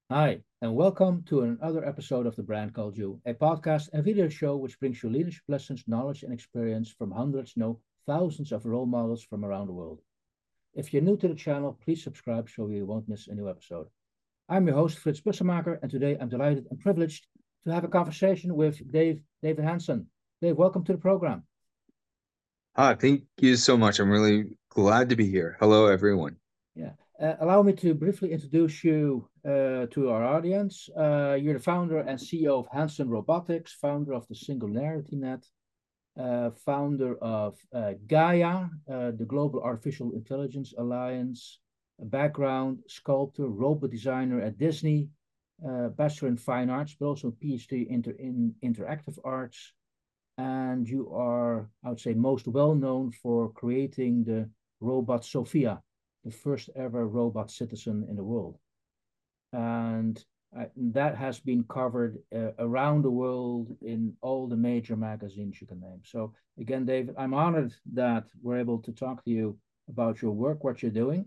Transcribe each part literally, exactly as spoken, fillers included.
Hi, and welcome to another episode of The Brand Called You, a podcast and video show which brings you leadership lessons, knowledge, and experience from hundreds, no, thousands of role models from around the world. If you're new to the channel, please subscribe so you won't miss a new episode. I'm your host, Frits Bussemaker, and today I'm delighted and privileged to have a conversation with Dave David Hansen. Dave, welcome to the program. Ah, thank you so much. I'm really glad to be here. Hello, everyone. Yeah. Uh, allow me to briefly introduce you uh, to our audience. Uh, you're the founder and C E O of Hanson Robotics, founder of the Singularity Net, uh, founder of uh, Gaia, uh, the Global Artificial Intelligence Alliance, a background sculptor, robot designer at Disney, uh, bachelor in fine arts, but also PhD inter in interactive arts. And you are, I would say, most well known for creating the robot Sophia, the first ever robot citizen in the world. And uh, that has been covered uh, around the world in all the major magazines you can name. So again, David, I'm honored that we're able to talk to you about your work, what you're doing.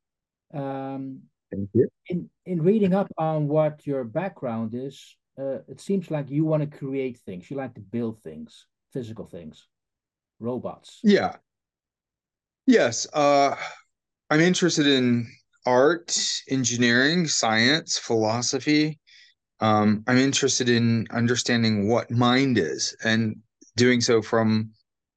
Um, Thank you. in in reading up on what your background is, uh, it seems like you want to create things. You like to build things, physical things, robots. Yeah. Yes. Uh, I'm interested in art, engineering, science, philosophy. Um, I'm interested in understanding what mind is and doing so from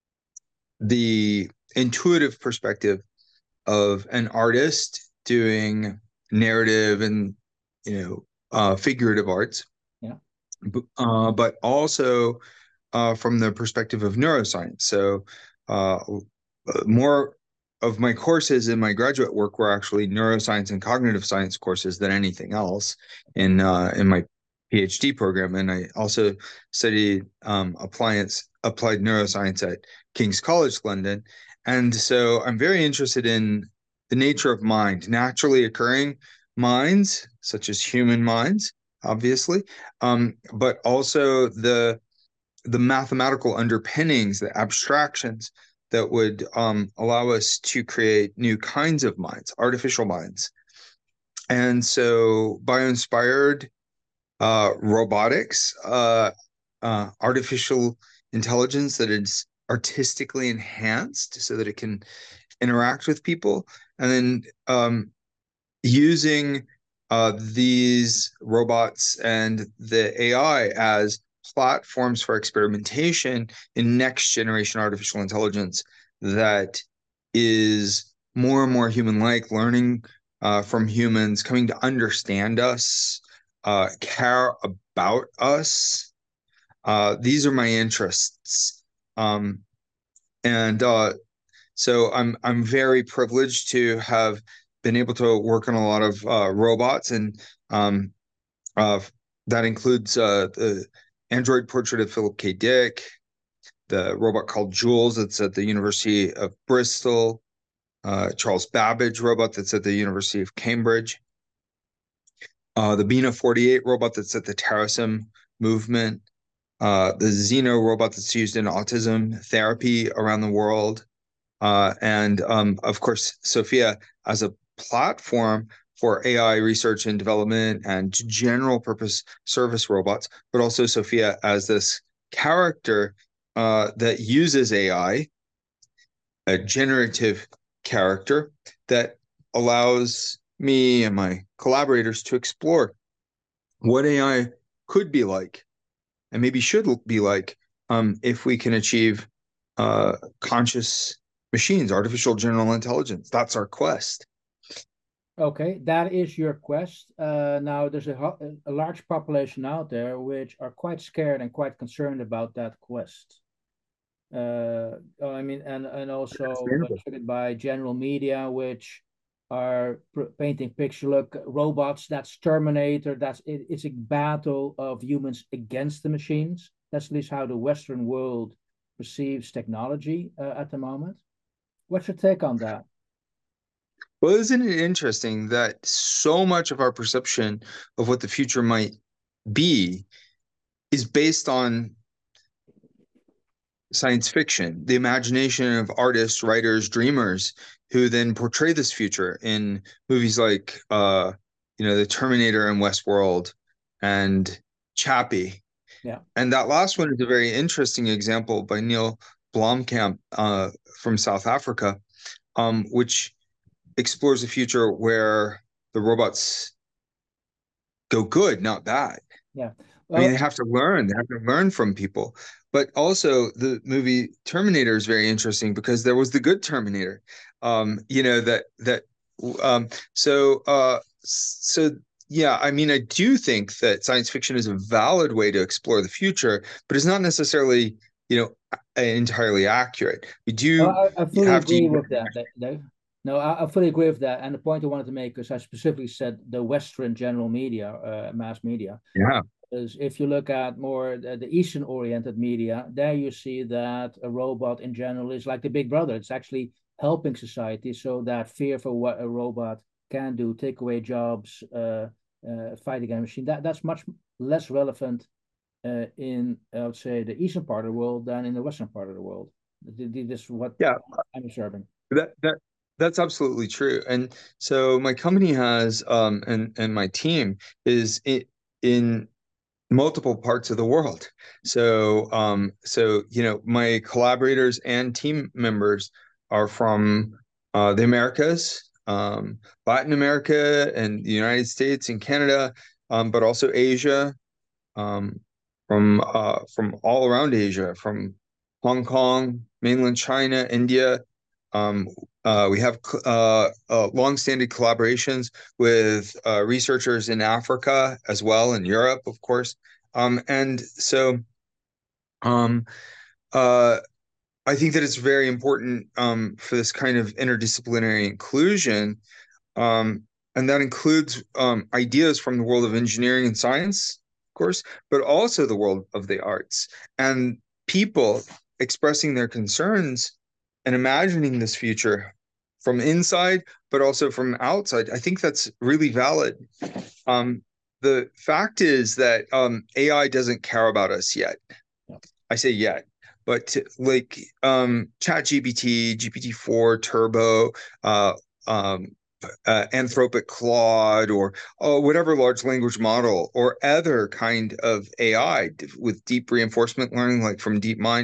the intuitive perspective of an artist doing narrative and, you know, uh, figurative arts, Yeah. b- uh, but also uh, from the perspective of neuroscience. So, uh, more of my courses in my graduate work were actually neuroscience and cognitive science courses than anything else in uh, in my PhD program. And I also studied um, appliance applied neuroscience at King's College London. And so I'm very interested in the nature of mind, naturally occurring minds, such as human minds, obviously, um, but also the the mathematical underpinnings, the abstractions that would um, allow us to create new kinds of minds, artificial minds. And so, bio-inspired uh, robotics, uh, uh, artificial intelligence that is artistically enhanced so that it can interact with people, and then um, using uh, these robots and the A I as platforms for experimentation in next generation artificial intelligence that is more and more human like, learning uh, from humans, coming to understand us, uh, care about us. Uh, these are my interests. Um, and uh, so I'm I'm very privileged to have been able to work on a lot of uh, robots, and um, uh, that includes uh, the Android portrait of Philip K. Dick, the robot called Jules that's at the University of Bristol, uh, Charles Babbage robot that's at the University of Cambridge, uh, the Bina forty-eight robot that's at the Terasem movement, uh, the Xeno robot that's used in autism therapy around the world, uh, and um, of course, Sophia as a platform for A I research and development and general purpose service robots, but also Sophia as this character uh, that uses A I, a generative character that allows me and my collaborators to explore what A I could be like and maybe should be like um, if we can achieve uh, conscious machines, artificial general intelligence. That's our quest. Okay, that is your quest. Uh, now, there's a, ho- a large population out there which are quite scared and quite concerned about that quest. Uh, oh, I mean, and and also uh, Understandable. triggered by general media, which are pr- painting picture. Look, robots. That's Terminator. That's it, it's a battle of humans against the machines. That's at least how the Western world perceives technology uh, at the moment. What's your take on that? Well, isn't it interesting that so much of our perception of what the future might be is based on science fiction, the imagination of artists, writers, dreamers who then portray this future in movies like uh, you know, the Terminator in Westworld and Chappie. Yeah. And that last one is a very interesting example by Neil Blomkamp uh, from South Africa, um, which explores a future where the robots go good, not bad. Yeah. I mean, Well, they have to learn. They have to learn from people. But also, the movie Terminator is very interesting because there was the good Terminator. Um, you know that that. Um, so uh, so yeah. I mean, I do think that science fiction is a valid way to explore the future, but it's not necessarily, you know, entirely accurate. We do well, I, I fully have to agree use with that. that- that- No, I, I fully agree with that. And the point I wanted to make is I specifically said the Western general media, uh, mass media. yeah. Is if you look at more the, the Eastern oriented media, there you see that a robot in general is like the big brother. It's actually helping society. So that fear for what a robot can do, take away jobs, uh, uh, fight against a machine, that, that's much less relevant uh, in, I would say, the Eastern part of the world than in the Western part of the world. This is what Yeah, I'm observing. that that that's absolutely true. And so my company has um and and my team is in, in multiple parts of the world. So um so you know my collaborators and team members are from uh, the Americas, um, Latin America, and the United States and Canada, um, but also Asia, um, from uh, from all around Asia, from Hong Kong, mainland China, India. Um, uh, we have uh, uh, long-standing collaborations with uh, researchers in Africa as well, in Europe, of course. Um, and so um, uh, I think that it's very important um, for this kind of interdisciplinary inclusion. Um, and that includes um, ideas from the world of engineering and science, of course, but also the world of the arts and people expressing their concerns and imagining this future from inside, but also from outside. I think that's really valid. Um, the fact is that um, A I doesn't care about us yet. I say yet, but like um, ChatGPT, G P T four, Turbo, uh, um, uh, Anthropic Claude, or uh, whatever large language model, or other kind of A I with deep reinforcement learning, like from DeepMind.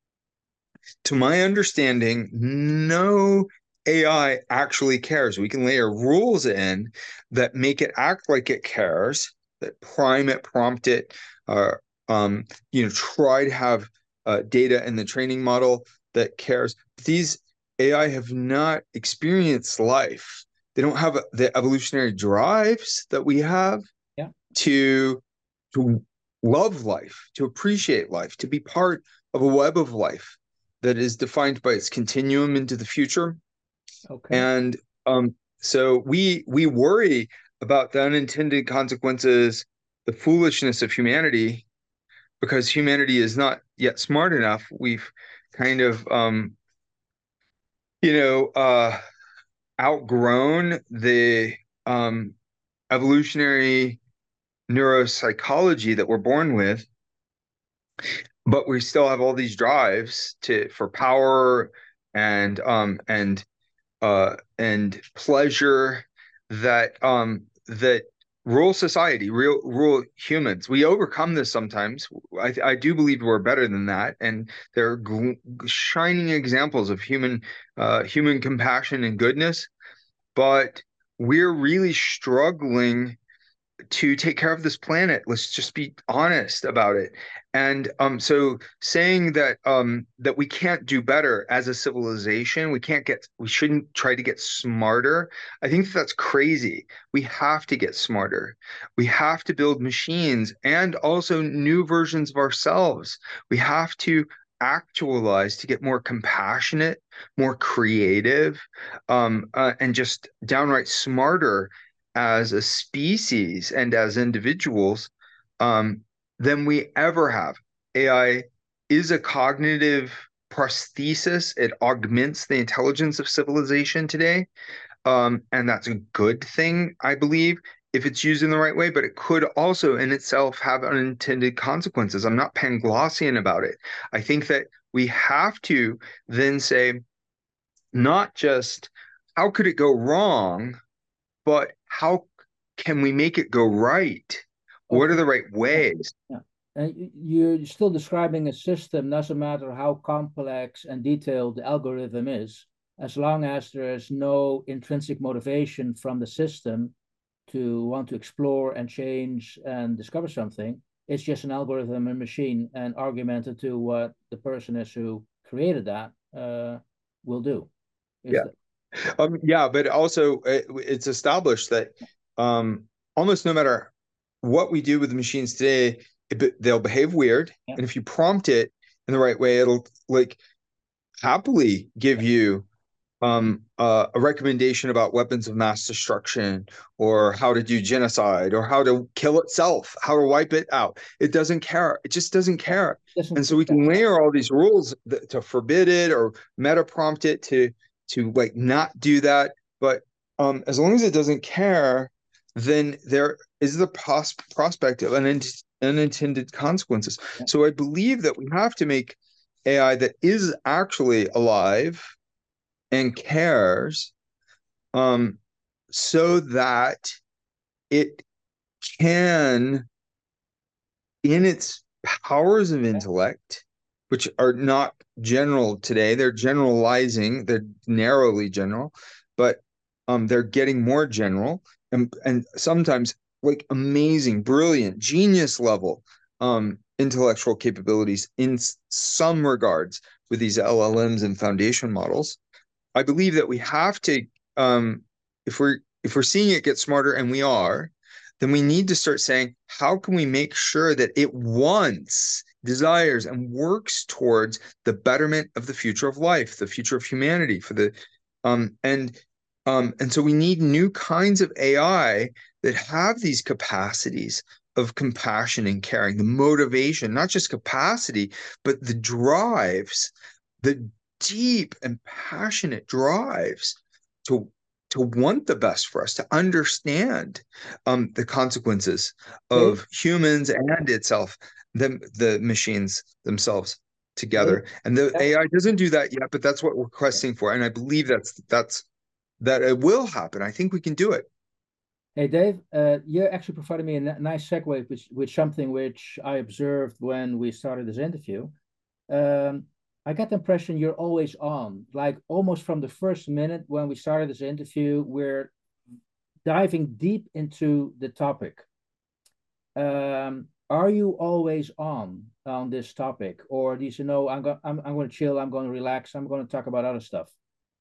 To my understanding, no A I actually cares. We can layer rules in that make it act like it cares, that prime it, prompt it, uh, um, you know, try to have uh, data in the training model that cares. These A I have not experienced life. They don't have the evolutionary drives that we have Yeah. to to love life, to appreciate life, to be part of a web of life that is defined by its continuum into the future. Okay. And um, so we we worry about the unintended consequences, the foolishness of humanity, because humanity is not yet smart enough. We've kind of um, you know uh, outgrown the um, evolutionary neuropsychology that we're born with, but we still have all these drives to for power and um and uh and pleasure that um that rule society, real rule humans. We overcome this sometimes. I I do believe we're better than that, and there are gl- shining examples of human uh human compassion and goodness, but we're really struggling to take care of this planet. Let's just be honest about it. And um, so saying that um, that we can't do better as a civilization, we can't get, we shouldn't try to get smarter. I think that that's crazy. We have to get smarter. We have to build machines and also new versions of ourselves. We have to actualize to get more compassionate, more creative, um, uh, and just downright smarter as a species and as individuals um, than we ever have. A I is a cognitive prosthesis. It augments the intelligence of civilization today. Um, and that's a good thing, I believe, if it's used in the right way, but it could also in itself have unintended consequences. I'm not Panglossian about it. I think that we have to then say, not just how could it go wrong, but how can we make it go right? What are Okay. the right ways? Yeah. And y- you're still describing a system, doesn't matter how complex and detailed the algorithm is, as long as there is no intrinsic motivation from the system to want to explore and change and discover something. It's just an algorithm and machine and argumented to what the person is who created that uh, will do. Is Yeah. that Um, yeah, but also it, it's established that um, almost no matter what we do with the machines today, it, they'll behave weird. yeah, And if you prompt it in the right way, it'll like happily give you um, uh, a recommendation about weapons of mass destruction or how to do genocide or how to kill itself, how to wipe it out. It doesn't care. It just doesn't yeah, care. doesn't And so we can layer all these rules that, to forbid it or meta prompt it to to like not do that. But um, as long as it doesn't care, then there is the pos- prospect of un- unintended consequences. yeah, So I believe that we have to make A I that is actually alive and cares, um, so that it can, in its powers of intellect, which are not general today, they're generalizing, they're narrowly general, but um, they're getting more general and, and sometimes like amazing, brilliant, genius level um, intellectual capabilities in some regards with these L L Ms and foundation models. I believe that we have to, um, if we're if we're seeing it get smarter, and we are, then we need to start saying, how can we make sure that it wants, desires, and works towards the betterment of the future of life, the future of humanity, for the um, and um, and so we need new kinds of A I that have these capacities of compassion and caring, the motivation, not just capacity, but the drives, the deep and passionate drives to to want the best for us, to understand um, the consequences Dave, of humans and itself, the the machines themselves Dave, together. And the yeah. A I doesn't do that yet, but that's what we're questing for. And I believe that's that's that it will happen. I think we can do it. Hey Dave, uh, you actually provided me a n- nice segue with, with something which I observed when we started this interview. Um, I got the impression you're always on, like almost from the first minute when we started this interview, we're diving deep into the topic. Um, are you always on on this topic, or do you say no? I'm going. I'm, I'm going to chill. I'm going to relax. I'm going to talk about other stuff.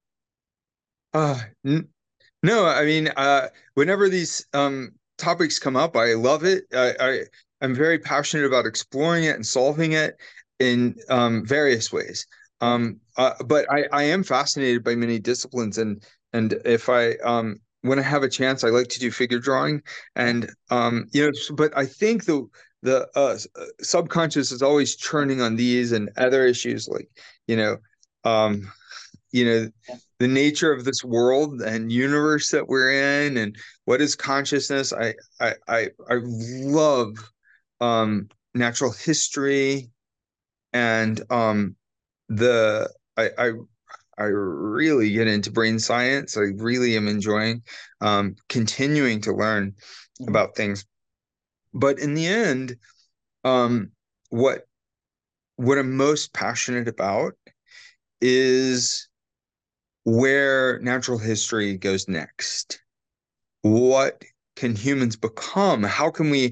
Uh, n- no, I mean, uh, whenever these um, topics come up, I love it. I, I I'm very passionate about exploring it and solving it in um, various ways. Yeah. Um, uh, but I, I am fascinated by many disciplines, and and if I um, when I have a chance, I like to do figure drawing, Yeah. and um, you know, but I think the the uh, subconscious is always churning on these and other issues, like you know. Um, you know Yeah. the nature of this world and universe that we're in and what is consciousness. I i i, I love um natural history and um the I, I I really get into brain science. I really am enjoying um continuing to learn Mhm. about things, but in the end, um what what I'm most passionate about is where natural history goes next. What can humans become? How can we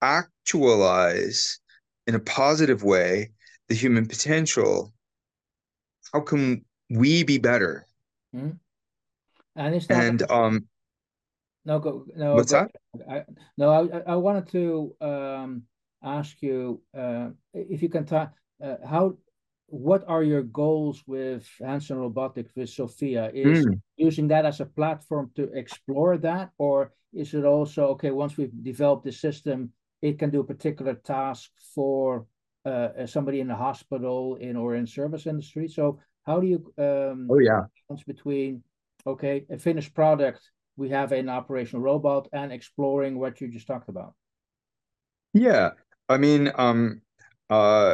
actualize in a positive way the human potential? How can we be better? Mhm. And is that And also, um, no go no what's go that? I, no I I wanted to um ask you uh if you can talk uh, how what are your goals with Hanson Robotics with Sophia? Is Mm. using that as a platform to explore that, or is it also okay once we've developed the system, it can do a particular task for uh, somebody in a hospital in or in service industry? So how do you um Oh yeah. balance between okay a finished product we have an operational robot and exploring what you just talked about? Yeah. I mean, um, uh,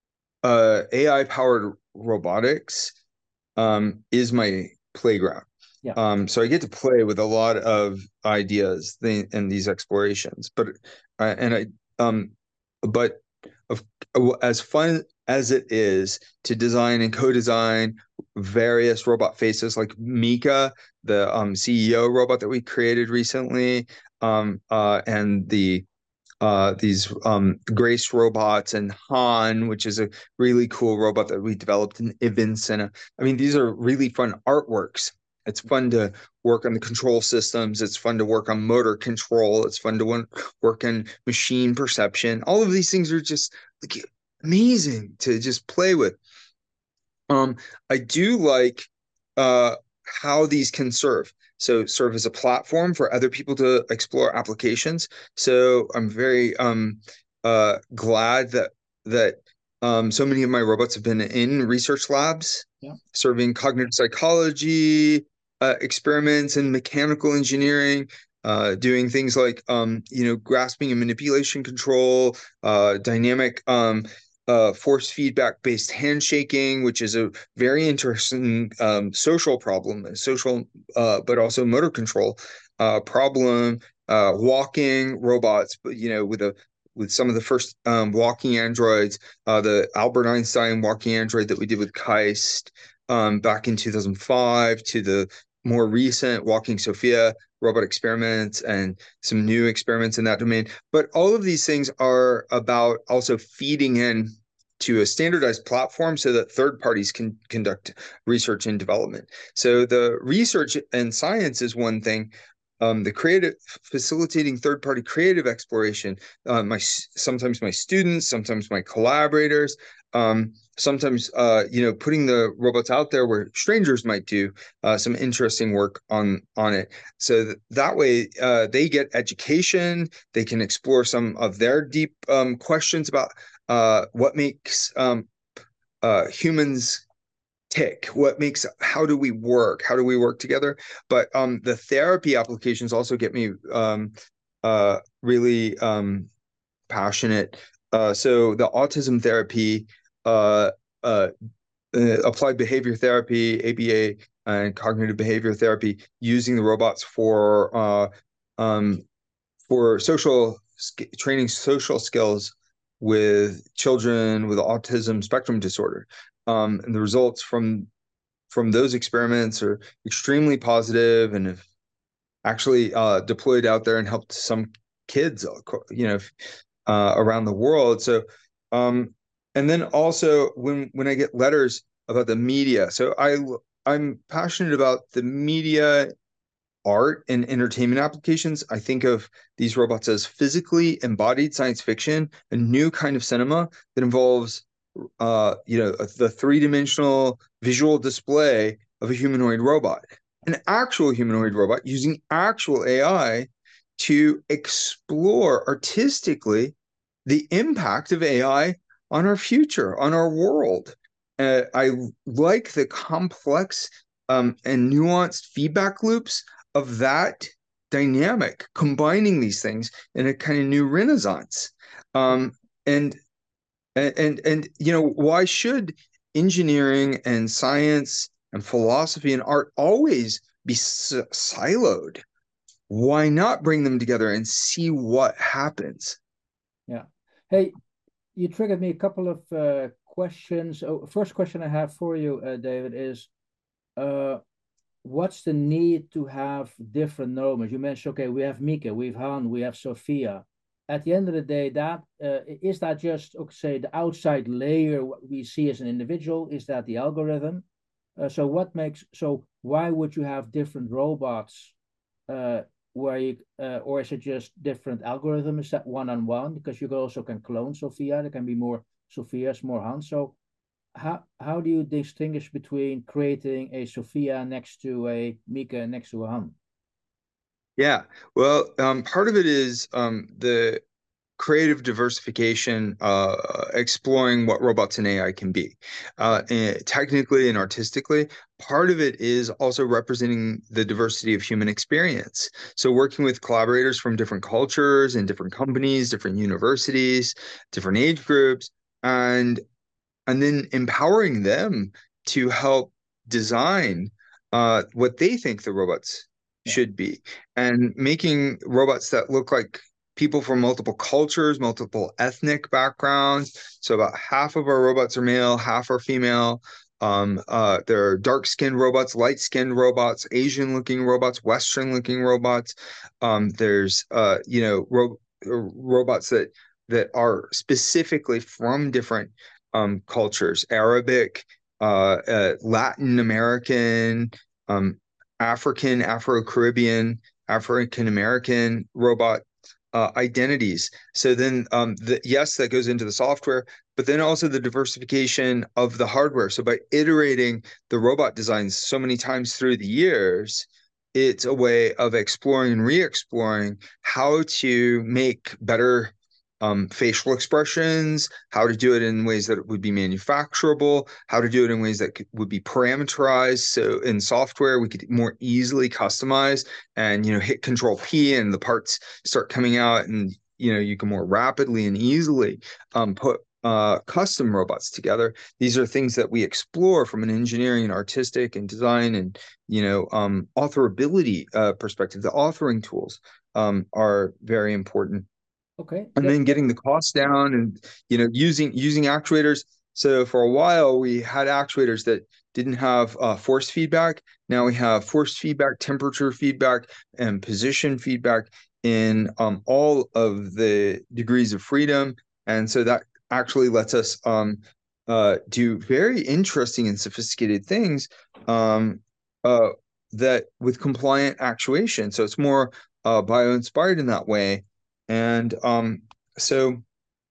uh, A I powered robotics um, is my playground. Yeah. Um, so I get to play with a lot of ideas in these explorations, but uh, and I um, but of, as fun as it is to design and co-design various robot faces like Mika, the um, C E O robot that we created recently, um, uh, and the uh, these um, Grace robots and Han, which is a really cool robot that we developed in Ivins. And uh, I mean, these are really fun artworks. It's fun to work on the control systems. It's fun to work on motor control. It's fun to work on machine perception. All of these things are just like amazing to just play with. Um, I do like uh, how these can serve. So serve as a platform for other people to explore applications. So I'm very um, uh, glad that that um, so many of my robots have been in research labs, yeah. serving cognitive psychology uh, experiments and mechanical engineering, uh, doing things like um, you know grasping and manipulation control, uh, dynamic um, uh, force feedback based handshaking, which is a very interesting um, social problem, a social uh, but also motor control uh, problem. Uh, walking robots, but you know, with a with some of the first um, walking androids, uh, the Albert Einstein walking android that we did with KAIST um, back in two thousand five, to the more recent walking Sophia robot experiments and some new experiments in that domain. But all of these things are about also feeding in to a standardized platform so that third parties can conduct research and development. So the research and science is one thing. Um, the creative facilitating third-party creative exploration, uh, my sometimes my students, sometimes my collaborators, um, sometimes uh, you know putting the robots out there where strangers might do uh, some interesting work on on it. So that, that way uh, they get education, they can explore some of their deep um, questions about uh, what makes um, uh, humans tick, what makes, how do we work, how do we work together. But um, the therapy applications also get me um, uh, really um, passionate. Uh, so the autism therapy, uh, uh, uh, applied behavior therapy, A B A, and cognitive behavior therapy, using the robots for uh, um, for social training social skills with children with autism spectrum disorder. Um, and the results from from those experiments are extremely positive and have actually uh, deployed out there and helped some kids, you know, uh, around the world. So, um, and then also when when I get letters about the media, so I I'm passionate about the media, art, and entertainment applications. I think of these robots as physically embodied science fiction, a new kind of cinema that involves uh, you know, the three-dimensional visual display of a humanoid robot, an actual humanoid robot using actual A I to explore artistically the impact of A I on our future, on our world. Uh, I like the complex um, and nuanced feedback loops of that dynamic, combining these things in a kind of new renaissance. Um, and and, and and you know, why should engineering and science and philosophy and art always be siloed? Why not bring them together and see what happens? Yeah. Hey, you triggered me a couple of uh, questions. Oh, first question I have for you, uh, David, is uh, what's the need to have different nomes? You mentioned, okay, we have Mika, we have Han, we have Sophia. At the end of the day, that uh, is that just, okay, say, the outside layer what we see as an individual? Is that the algorithm? Uh, so what makes, so why would you have different robots uh, where you, uh, or is it just different algorithms? Is that one-on-one? Because you also can clone Sophia. There can be more Sophias, more Hans. So how how do you distinguish between creating a Sophia next to a Mika next to a Han? Yeah, well, um, part of it is um, the creative diversification, uh, exploring what robots and A I can be, uh, and technically and artistically. Part of it is also representing the diversity of human experience. So working with collaborators from different cultures and different companies, different universities, different age groups, and and then empowering them to help design uh, what they think the robots Yeah. should be, and making robots that look like people from multiple cultures, multiple ethnic backgrounds. So about half of our robots are male, half are female. Um, uh, there are dark-skinned robots, light-skinned robots, Asian-looking robots, Western-looking robots. Um, there's uh, you know, ro robots that that are specifically from different um, cultures, Arabic, uh, uh, Latin American, um, African, Afro-Caribbean, African American robot uh, identities. So then, um, the, yes, that goes into the software, but then also the diversification of the hardware. So by iterating the robot designs so many times through the years, it's a way of exploring and re-exploring how to make better um, facial expressions, how to do it in ways that would be manufacturable, how to do it in ways that could, would be parameterized. So in software, we could more easily customize and, you know, hit Control P and the parts start coming out, and, you know, you can more rapidly and easily um, put uh, custom robots together. These are things that we explore from an engineering and artistic and design and, you know, um, authorability uh, perspective. The authoring tools um, are very important. Okay. And That, then that, getting the cost down, and, you know, using using actuators. So for a while we had actuators that didn't have uh, force feedback. Now we have force feedback, temperature feedback, and position feedback in um, all of the degrees of freedom. And so that actually lets us um, uh, do very interesting and sophisticated things um, uh, that with compliant actuation. So it's more uh, bio-inspired in that way. And um, so,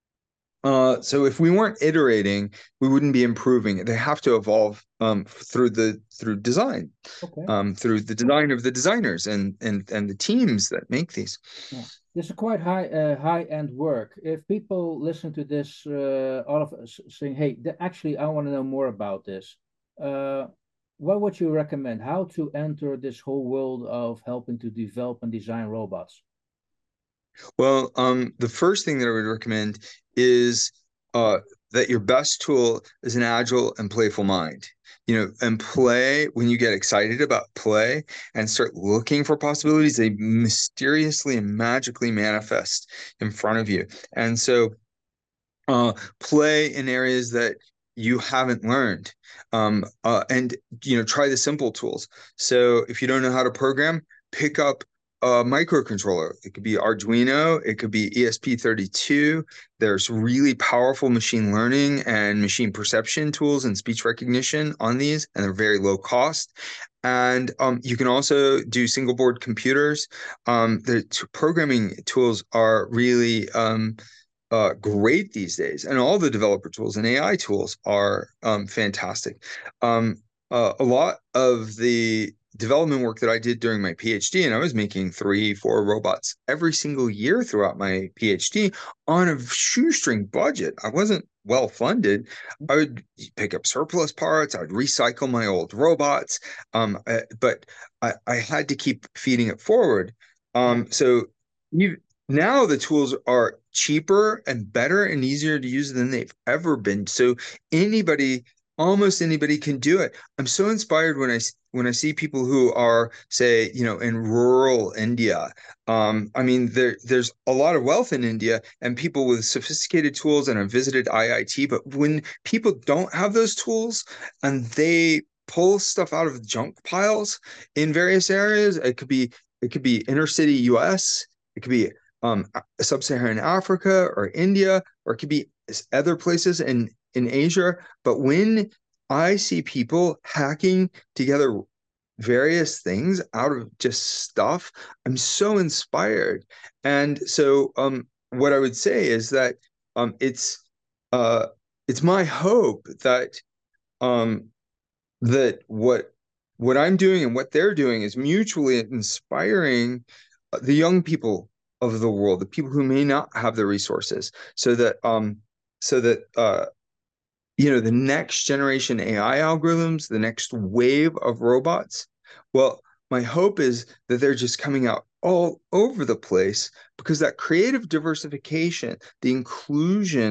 uh, so if we weren't iterating, we wouldn't be improving. They have to evolve um, through the through design, okay. um, through the design of the designers and and and the teams that make these. Yeah. This is quite high uh, high end work. If people listen to this, uh, all of us saying, "Hey, th actually, I want to know more about this." Uh, what would you recommend? How to enter this whole world of helping to develop and design robots? Well, um, the first thing that I would recommend is uh, that your best tool is an agile and playful mind. You know, and play, when you get excited about play and start looking for possibilities, they mysteriously and magically manifest in front of you. And so, uh, play in areas that you haven't learned, um, uh, and, you know, try the simple tools. So if you don't know how to program, pick up a microcontroller. It could be Arduino, it could be E S P thirty-two. There's really powerful machine learning and machine perception tools and speech recognition on these, and they're very low cost. And um, you can also do single board computers. Um, the programming tools are really um, uh, great these days, and all the developer tools and A I tools are um, fantastic. Um, uh, a lot of the development work that I did during my PhD, and I was making three, four robots every single year throughout my PhD on a shoestring budget. I wasn't well funded. I would pick up surplus parts. I would recycle my old robots, um, uh, but I, I had to keep feeding it forward. Yeah. Um, so you now the tools are cheaper and better and easier to use than they've ever been. So anybody, almost anybody can do it. I'm so inspired when I when I see people who are, say, you know, in rural India. Um, I mean, there there's a lot of wealth in India and people with sophisticated tools, and I've visited I I T, but when people don't have those tools and they pull stuff out of junk piles in various areas, it could be it could be inner city U S, it could be um, sub-Saharan Africa or India, or it could be other places in, in Asia. But when I see people hacking together various things out of just stuff, I'm so inspired. And so um, what I would say is that um, it's uh, it's my hope that um, that what what I'm doing and what they're doing is mutually inspiring the young people of the world, the people who may not have the resources, so that um so that uh you know, the next generation A I algorithms, the next wave of robots, well, my hope is that they're just coming out all over the place, because that creative diversification, the inclusion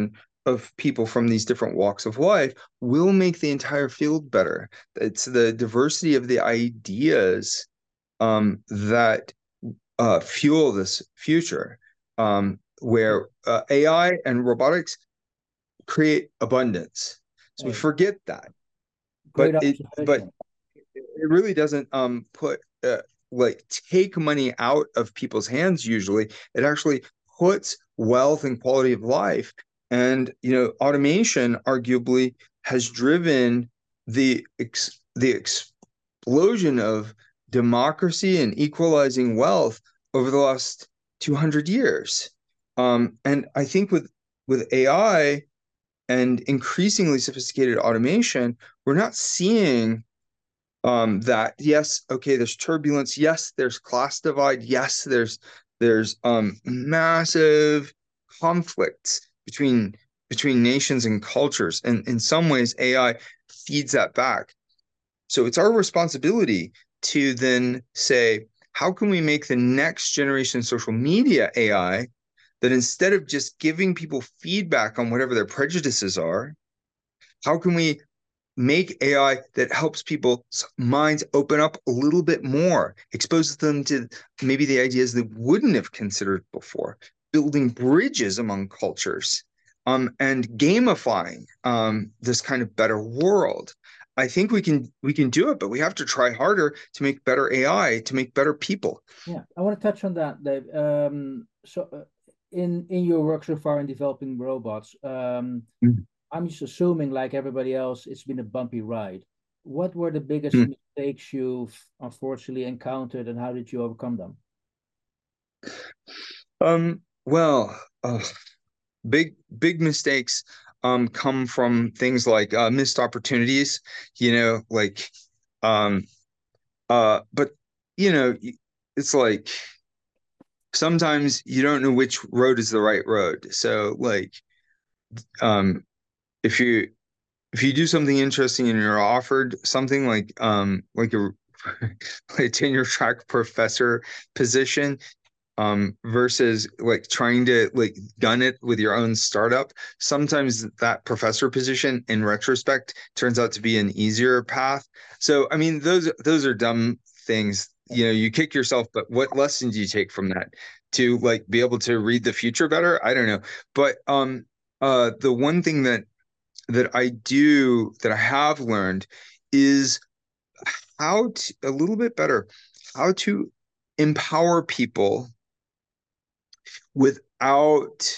of people from these different walks of life will make the entire field better. It's the diversity of the ideas um, that uh, fuel this future, um, where uh, A I and robotics create abundance. So we Hey, forget that, great but it but observation. it really doesn't um, put uh, like take money out of people's hands. Usually, it actually puts wealth and quality of life. And you know, automation arguably has driven the ex the explosion of democracy and equalizing wealth over the last two hundred years. Um, and I think with with A I and increasingly sophisticated automation, we're not seeing um, that. Yes, okay, there's turbulence. Yes, there's class divide. Yes, there's there's um, massive conflicts between between nations and cultures, and in some ways, A I feeds that back. So it's our responsibility to then say, how can we make the next generation social media A I that instead of just giving people feedback on whatever their prejudices are, how can we make A I that helps people's minds open up a little bit more, exposes them to maybe the ideas they wouldn't have considered before, building bridges among cultures, um, and gamifying um, this kind of better world. I think we can we can do it, but we have to try harder to make better A I, to make better people. Yeah, I want to touch on that, Dave. Um, so, uh, in in your work so far in developing robots, um, I'm just assuming, like everybody else, it's been a bumpy ride. What were the biggest Mm. mistakes you've unfortunately encountered, and how did you overcome them? Um, well, uh, big big mistakes um come from things like uh, missed opportunities, you know, like um uh but you know, it's like sometimes you don't know which road is the right road. So like um if you if you do something interesting and you're offered something like um like a like a tenure track professor position, um, versus like trying to like gun it with your own startup. Sometimes that professor position, in retrospect, turns out to be an easier path. So, I mean, those those are dumb things. You know, you kick yourself, but what lessons do you take from that to like be able to read the future better? I don't know. But um, uh, the one thing that that I do that I have learned is how to a little bit better how to empower people without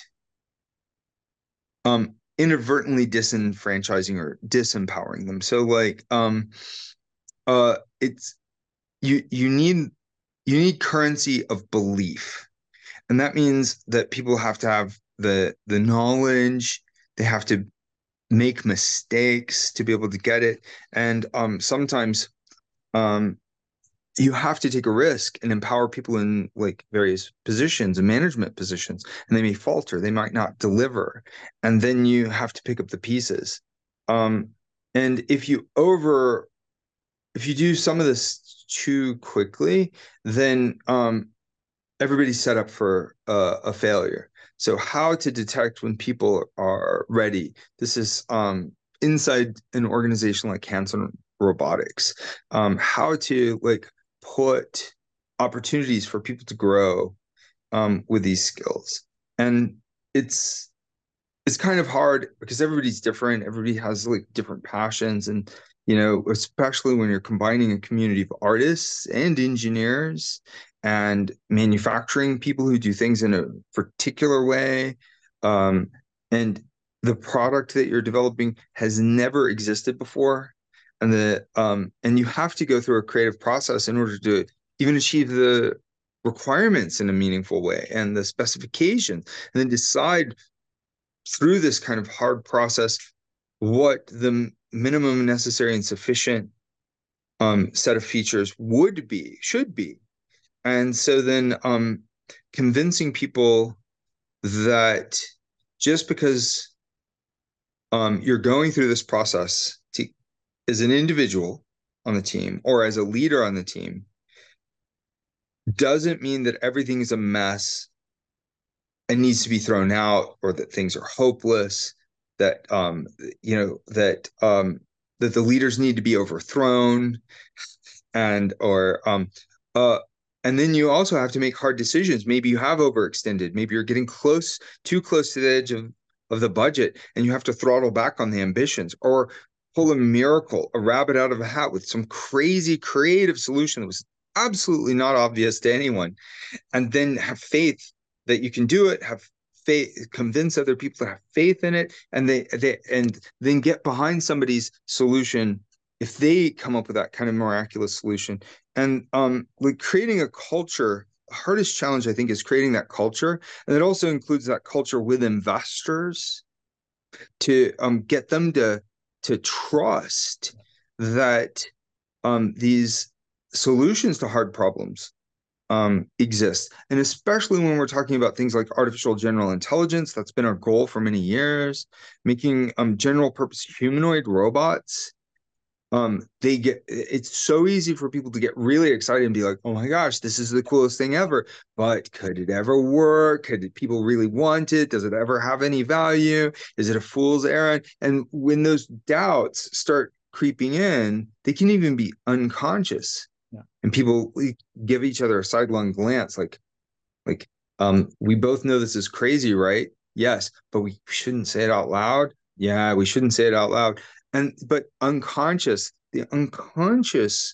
um inadvertently disenfranchising or disempowering them. So like um uh it's you you need you need currency of belief. And that means that people have to have the the knowledge, they have to make mistakes to be able to get it. And um sometimes um you have to take a risk and empower people in like various positions and management positions, and they may falter, they might not deliver, and then you have to pick up the pieces. um and if you over if you do some of this too quickly, then um everybody's set up for uh, a failure. So how to detect when people are ready, this is um inside an organization like Hanson Robotics, um how to like put opportunities for people to grow um with these skills. And it's it's kind of hard because everybody's different, everybody has like different passions. And you know, especially when you're combining a community of artists and engineers and manufacturing people who do things in a particular way, um, and the product that you're developing has never existed before, and the um, and you have to go through a creative process in order to even achieve the requirements in a meaningful way and the specifications, and then decide through this kind of hard process what the minimum necessary and sufficient um, set of features would be, should be. And so then um, convincing people that just because um, you're going through this process to, as an individual on the team or as a leader on the team, doesn't mean that everything is a mess and needs to be thrown out or that things are hopeless. that um, you know that um, that the leaders need to be overthrown, and or um, uh, and then you also have to make hard decisions. Maybe you have overextended. Maybe you're getting close, too close to the edge of of the budget, and you have to throttle back on the ambitions, or pull a miracle, a rabbit out of a hat with some crazy creative solution that was absolutely not obvious to anyone, and then have faith that you can do it, have faith, convince other people to have faith in it, and they they and then get behind somebody's solution if they come up with that kind of miraculous solution. And um like creating a culture, the hardest challenge I think is creating that culture, and it also includes that culture with investors to um get them to to trust that um these solutions to hard problems um, exists. And especially when we're talking about things like artificial general intelligence, that's been our goal for many years, making um, general purpose humanoid robots. Um, they get, it's so easy for people to get really excited and be like, oh my gosh, this is the coolest thing ever. But could it ever work? Could people really want it? Does it ever have any value? Is it a fool's errand? And when those doubts start creeping in, they can even be unconscious. Yeah. And people give each other a sidelong glance, like, like, um, we both know this is crazy, right? Yes, but we shouldn't say it out loud. Yeah, we shouldn't say it out loud. And but unconscious, the unconscious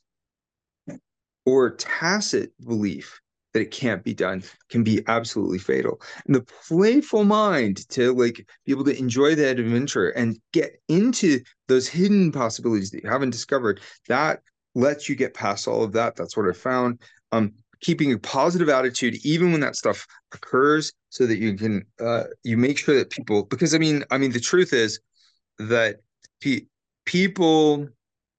or tacit belief that it can't be done can be absolutely fatal. And the playful mind to like be able to enjoy that adventure and get into those hidden possibilities that you haven't discovered, that lets you get past all of that. That's what I found. Um, keeping a positive attitude even when that stuff occurs, so that you can uh, you make sure that people, because I mean, I mean, the truth is that pe people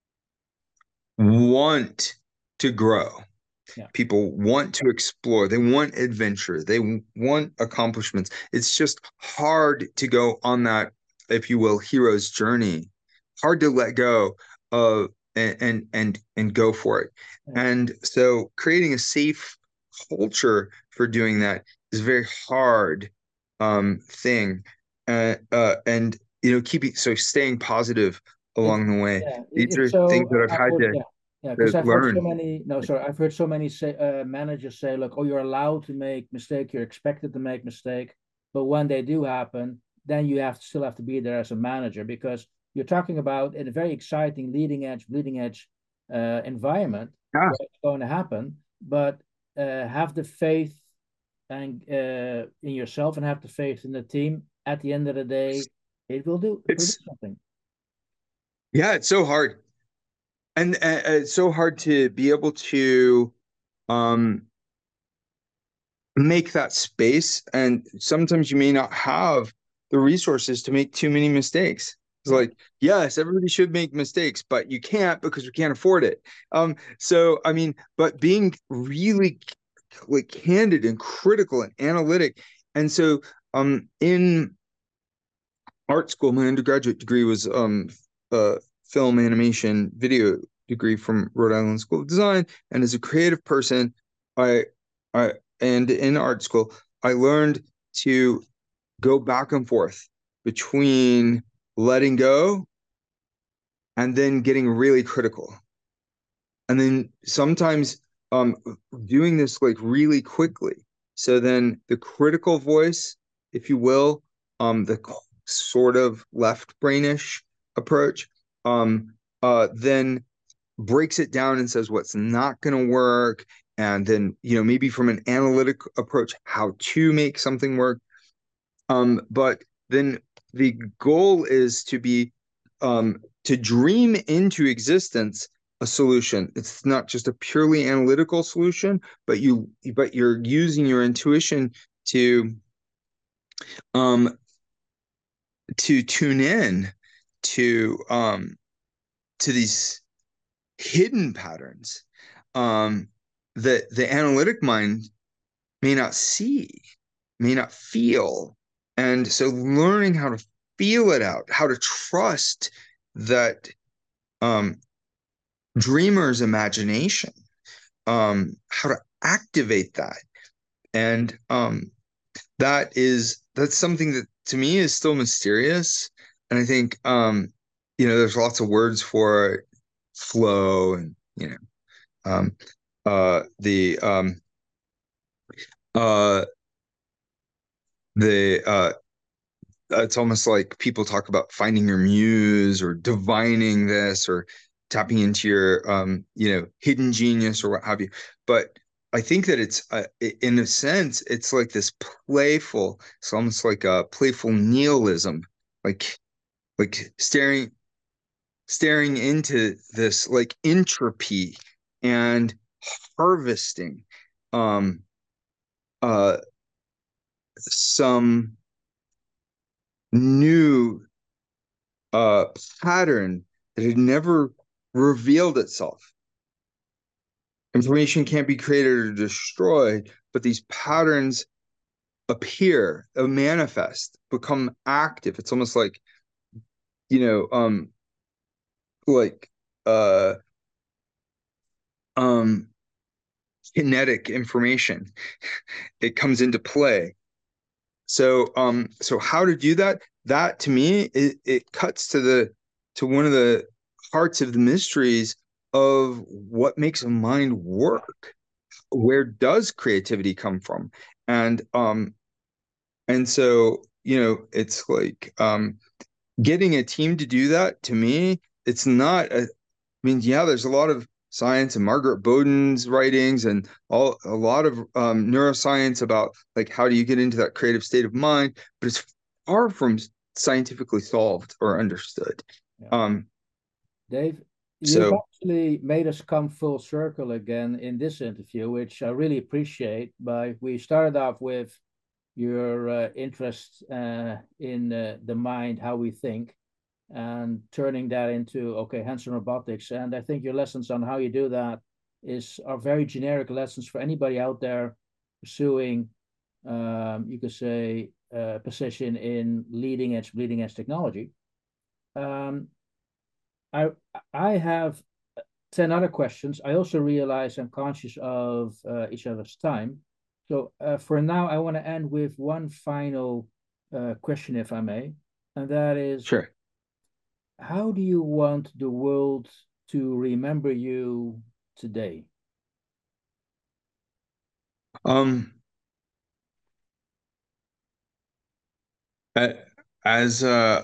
want to grow. Yeah. People want to explore. They want adventure. They want accomplishments. It's just hard to go on that, if you will, hero's journey. Hard to let go of and and and, and go for it. Yeah. And so creating a safe culture for doing that is a very hard um, thing. Uh, uh, and you know, keeping so staying positive It's, along the way. yeah, it, These it's are things so, that I've I've had heard, to, yeah, yeah, because to I've heard so learn. many, no, sorry, I've heard so many say, uh, managers say, look, oh, you're allowed to make mistake, you're expected to make mistake, but when they do happen, then you have to still have to be there as a manager, because you're talking about in a very exciting leading edge, bleeding edge uh, environment Yeah, where it's going to happen, but uh, have the faith and uh, in yourself and have the faith in the team. At the end of the day, it will do produce it's something. yeah, it's so hard. And uh, it's so hard to be able to um, make that space. And sometimes you may not have the resources to make too many mistakes. It's Yeah. like, yes, everybody should make mistakes, but you can't because we can't afford it. Um, so, I mean, but being really like candid and critical and analytic. And so, um, in art school, my undergraduate degree was um, uh, film animation video degree from Rhode Island School of Design. And as a creative person, I, I, and in art school, I learned to go back and forth between letting go and then getting really critical. And then sometimes um, doing this like really quickly. So then the critical voice, if you will, um, the sort of left brainish approach, um, uh, then breaks it down and says what's not going to work. And then, you know, maybe from an analytic approach, how to make something work. Um, but then the goal is to be um, to dream into existence a solution. It's not just a purely analytical solution, but you but you're using your intuition to um, to tune in to um, to these hidden patterns um, that the analytic mind may not see, may not feel. And so learning how to feel it out, how to trust that um, dreamer's imagination, um, how to activate that. And um, that is, that's something that to me is still mysterious. and I think um, you know, there's lots of words for it, flow, and you know, um, uh, the um, uh, the uh, it's almost like people talk about finding your muse or divining this or tapping into your um, you know, hidden genius or what have you. But I think that it's uh, in a sense, it's like this playful, it's almost like a playful nihilism, like like staring staring into this like entropy and harvesting um uh some new uh pattern that had never revealed itself. Information can't be created or destroyed, but these patterns appear, uh, manifest, become active. It's almost like, you know, um like uh um kinetic information. It comes into play. So um so how to do that? That to me, it, it cuts to the to one of the hearts of the mysteries of what makes a mind work. Where does creativity come from? And um and so, you know, it's like um getting a team to do that, to me, it's not a, I mean, yeah, there's a lot of science and Margaret Boden's writings and all a lot of um, neuroscience about like how do you get into that creative state of mind, but it's far from scientifically solved or understood. Yeah. Um, Dave, you've so actually made us come full circle again in this interview, which I really appreciate. But we started off with your uh, interest uh, in uh, the mind, how we think, and turning that into, okay, hands-on robotics. And I think your lessons on how you do that is are very generic lessons for anybody out there pursuing, um, you could say, a position in leading edge, bleeding edge technology. Um, I I have ten other questions. I also realize I'm conscious of uh, each other's time. So uh, for now, I want to end with one final uh, question, if I may, and that is, sure. how do you want the world to remember you today? Um, as a,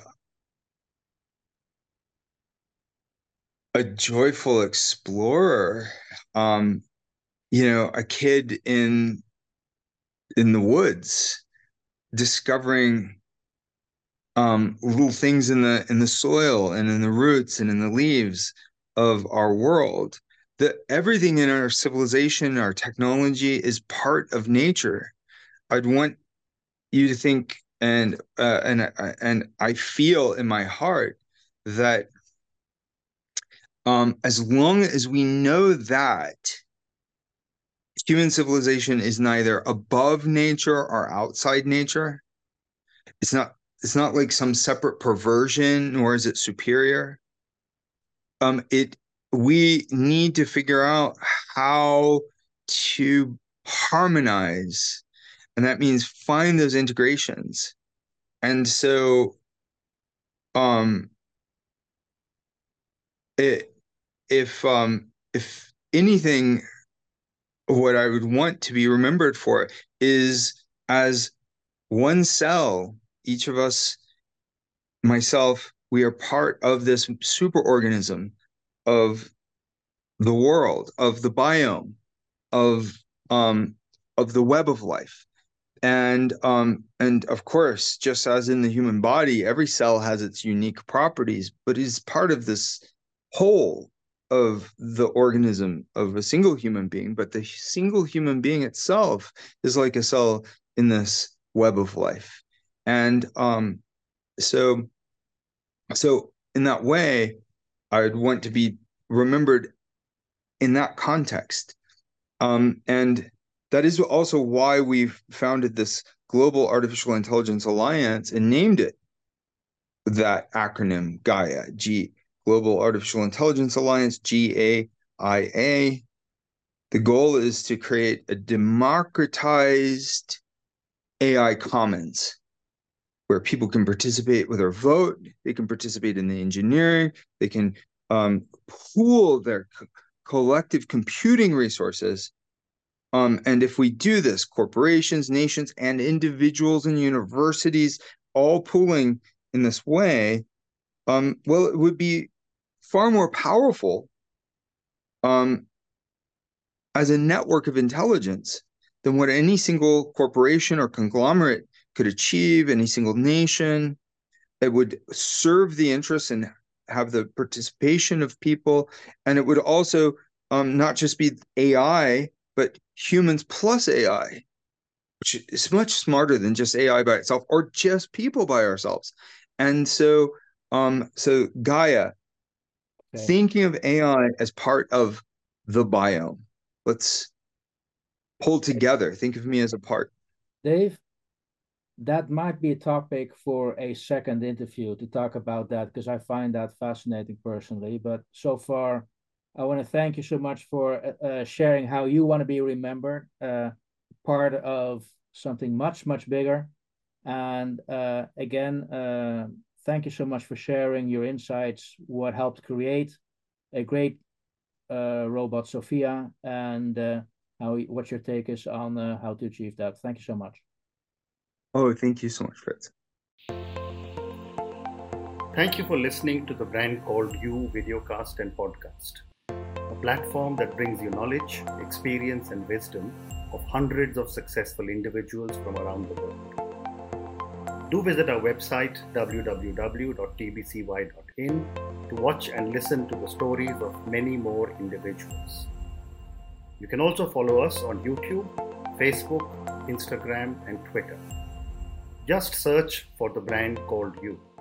a joyful explorer, um, you know, a kid in in the woods discovering um, little things in the in the soil and in the roots and in the leaves of our world. That everything in our civilization, our technology, is part of nature. I'd want you to think, and uh, and uh, and I feel in my heart that um, as long as we know that human civilization is neither above nature or outside nature, it's not it's not like some separate perversion, nor is it superior. Um, it We need to figure out how to harmonize, and that means find those integrations. And so, um, it, if um, if anything, what I would want to be remembered for is as one cell, each of us, myself, we are part of this superorganism of the world, of the biome, of um, of the web of life. And um, and of course, just as in the human body, every cell has its unique properties, but is part of this whole of the organism of a single human being. But the single human being itself is like a cell in this web of life. And um, so so in that way, I would want to be remembered in that context. Um, and that is also why we've founded this Global Artificial Intelligence Alliance and named it that acronym Gaia, G, Global Artificial Intelligence Alliance, G A I A. The goal is to create a democratized A I commons where people can participate with their vote, they can participate in the engineering, they can um, pool their co- collective computing resources. Um, and if we do this, corporations, nations, and individuals and universities all pooling in this way, um, well, it would be far more powerful um, as a network of intelligence than what any single corporation or conglomerate could achieve, any single nation. It would serve the interests and have the participation of people. And it would also um, not just be A I, but humans plus A I, which is much smarter than just A I by itself or just people by ourselves. And so, um, so Gaia, okay. Thinking of A I as part of the biome. Let's pull together. Think of me as a part. Dave, that might be a topic for a second interview to talk about that, because I find that fascinating personally. But so far, I want to thank you so much for uh, sharing how you want to be remembered, uh, part of something much, much bigger. And uh, again, uh, thank you so much for sharing your insights, what helped create a great uh, robot, Sophia, and uh, how what your take is on uh, how to achieve that. Thank you so much. Oh, thank you so much, Fritz. Thank you for listening to the Brand Called You videocast and podcast, a platform that brings you knowledge, experience, and wisdom of hundreds of successful individuals from around the world. Do visit our website w w w dot t b c y dot in to watch and listen to the stories of many more individuals. You can also follow us on YouTube, Facebook, Instagram, and Twitter. Just search for the Brand Called You.